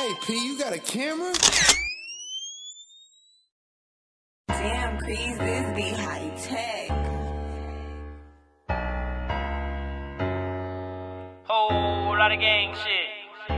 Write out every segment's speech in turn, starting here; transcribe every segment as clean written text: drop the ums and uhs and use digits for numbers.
Hey, P, you got a camera? Damn, Crease, this be high tech. Whole lot of gang shit.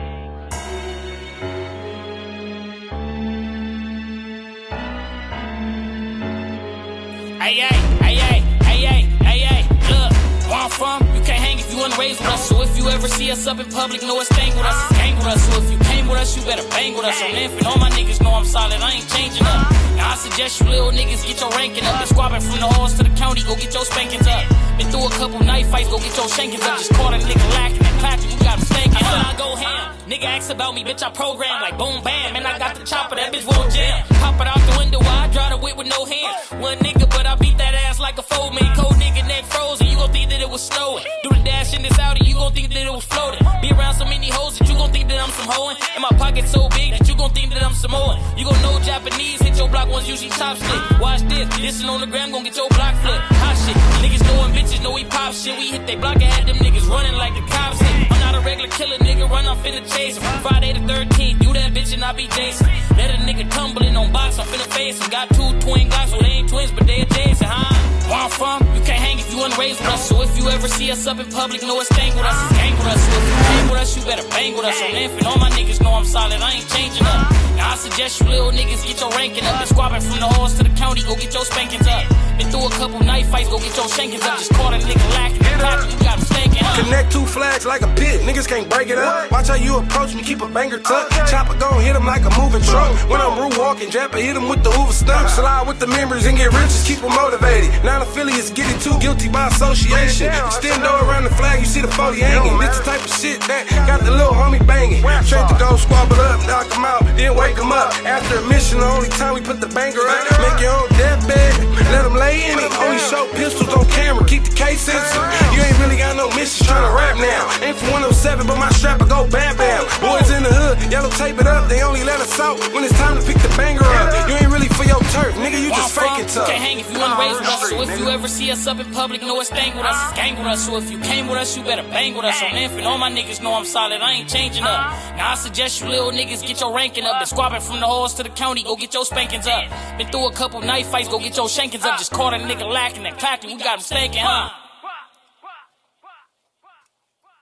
Hey, look, where I'm from, you can't hang if you wasn't raised with us. So if you ever see us up in public, know it's gang with us, it's gang with us. So if you came with us, you better bang with us. I'm infant, all my niggas know I'm solid, I ain't changing up. Now I suggest you little niggas get your ranking up. Been squabbing from the halls to the county, go get your spankings up. Been through a couple knife fights, go get your shankings up. Just caught a nigga lacking and clapping, you got him stanking. I go ham, nigga ask about me, bitch I program like boom bam. And I got the chopper, that bitch won't jam. Pop it out the window, I drive the whip with no hands. One nigga, but I beat that ass like a foe man. Cold nigga, neck frozen, you gon' think that it was snowing. Do the dash in this Audi, you gon' think that it was floating. Be around so many hoes that you gon' think that I'm some hoeing. And my pocket so big that you gon' think that I'm Samoan. You gon' know Japanese, hit your block ones usually chopstick. Watch this, listen on the gram, gon' get your block flipped. Hot shit, niggas knowin' bitches know we pop shit. We hit they block and had them niggas running like the cops hit. I'm not a regular killer, nigga, run, I'm finna chase him. Friday the 13th, you that bitch and I be Jason. Let a nigga tumbling on box, I'm finna face him. Got two twin Glocks, so they ain't twins, but they adjacent, huh? Where I'm from, you can't hang if you wasn't raised with us. So if you ever see us up in public, know it's gang with us, it's gang with us. So if you came with us, you better bang with us. I'm infant, all my niggas know I'm solid, I ain't changing up. Now I suggest you little niggas get your ranking up. Been squabbing from the halls to the county, go get your spankings up. Been through a couple knife fights, go get your shankings up. Just caught a nigga lacking and clapping, you got him stanking up. Connect two flags like a pit, niggas can't break it up. Watch how you approach me, keep a banger tuck. Chopper gon' hit him like a moving truck. When I'm root walking, Japper hit him with the Hoover stump. Slide with the members and get rich, just keep them motivated. Non-affiliates getting too guilty by association. Extend door around the flag, you see the 40 hanging. This the type of shit that got the little homie banging. Straight to go squabble up, knock him out, then wake him up. After a mission, the only time we put the banger up. Make your own deathbed, let him lay in it. Only show pistols on camera, keep the case sensitive. You ain't really got no missions trying to rap now. Ain't for 107, but my strapper go bam bam. Boys in the hood, yellow tape it up. They only let us out when it's time to pick the banger up. You ain't really for your turf, nigga, you just faking tough. Can't hang if you wasn't raised with us. So if you ever see us up in public, know it's gang with us, it's gang with us. So if you came with us, you better bang with us. I'm infant, all my niggas know I'm solid, I ain't changing up. Now I suggest you little niggas get your ranking up. Been squabbing from the halls to the county, go get your spankings up. Been through a couple knife fights, go get your shankings up. Just caught a nigga lacking and clapping, you got him stanking, huh?